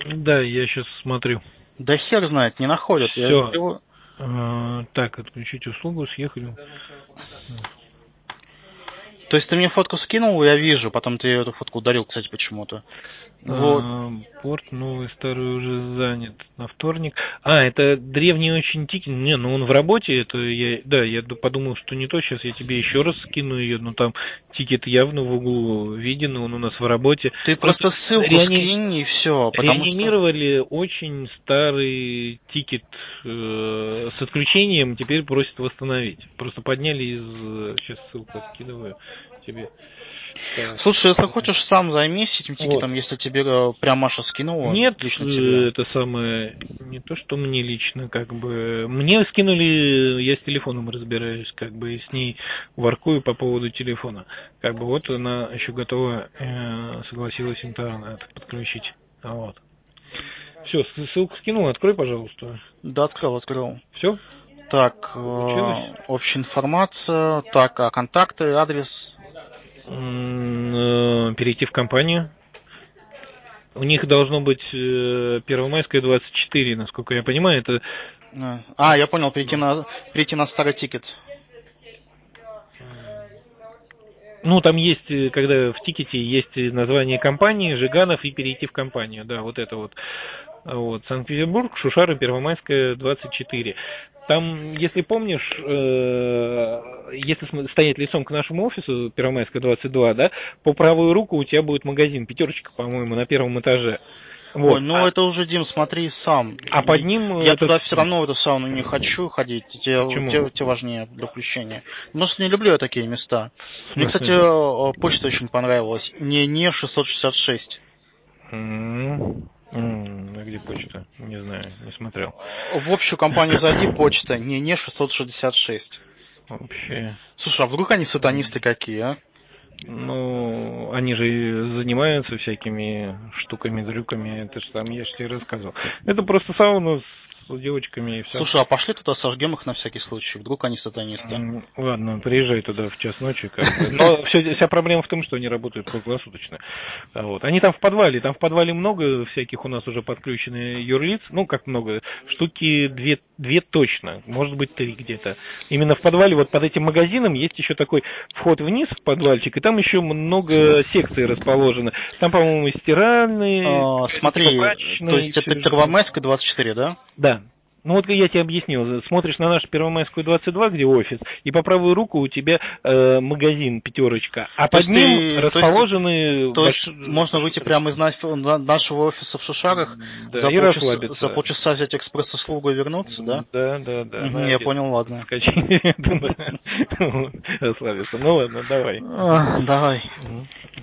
Да, я сейчас смотрю. Да хер знает, не находят. Все. Так, отключить услугу, съехали. То есть ты мне фотку скинул, я вижу, потом ты эту фотку ударил, кстати, почему-то. Вот. Порт новый, старый уже занят на вторник. Это древний очень тикет. Не, ну он в работе, это я подумал, что не то. Сейчас я тебе еще раз скину ее, но там тикет явно в углу виден, он у нас в работе. Ты просто ссылку скинь и все, потому что... Реанимировали очень старый тикет с отключением, теперь просят восстановить. Просто подняли из... Сейчас ссылку скидываю тебе. Так. Слушай, если хочешь, сам займись этим тикетом, если тебе прям Маша скинула. Нет, Лично тебе. это самое, не то, что мне лично, как бы, мне скинули, я с телефоном разбираюсь, как бы, с ней воркую по поводу телефона. Как бы, вот она еще готова, согласилась интернет подключить. Вот. Все, ссылку скинул, открой, пожалуйста. Да, открыл. Все? Так, Получилось? общая информация. Так, контакты, адрес. Перейти в компанию. У них должно быть Первомайская 24, насколько я понимаю, это... Я понял, перейти на старый тикет. Ну, там есть, когда в тикете есть название компании, Жиганов, и перейти в компанию, да, вот это вот. Вот, Санкт-Петербург, Шушары, Первомайская, 24. Там, если помнишь, если стоять лицом к нашему офису, Первомайская, 22, да, по правую руку у тебя будет магазин, пятерочка, по-моему, на первом этаже. Вот. Ой, ну это уже, Дим, смотри сам. А под ним... Я туда все равно в эту сауну не хочу ходить. Почему? Тебе важнее для включения. Потому что не люблю я такие места. Мне, кстати, почта очень понравилась. Не 666. Где почта? Не знаю, не смотрел. В общую компанию зайди, почта, не 666. Вообще. Слушай, а вдруг они сатанисты какие, а? Ну, они же занимаются всякими штуками, дрюками. Это же там, я же тебе рассказывал. Это просто сауна с девочками и все. Слушай, а пошли туда, сожгем их на всякий случай. Вдруг они сатанисты. Ладно, приезжай туда в час ночи. Но вся проблема в том, что они работают круглосуточно. Вот. Они там в подвале много всяких у нас уже подключены юрлиц. Ну, как много, штуки две точно, может быть 3 где-то. Именно в подвале, вот под этим магазином, есть еще такой вход вниз в подвальчик, и там еще много секций расположено. Там, по-моему, стиральные. Смотри, то есть это Первомайская 24, да? Да. Ну вот я тебе объяснил, смотришь на нашу Первомайскую 22, где офис, и по правую руку у тебя магазин пятерочка, а под ним расположены... То есть можно выйти прямо из нашего офиса в Шушарах, да, за полчаса взять экспресс-услугу и вернуться, да? Да. Я понял, ладно. Расслабиться. Ну ладно, давай. Давай.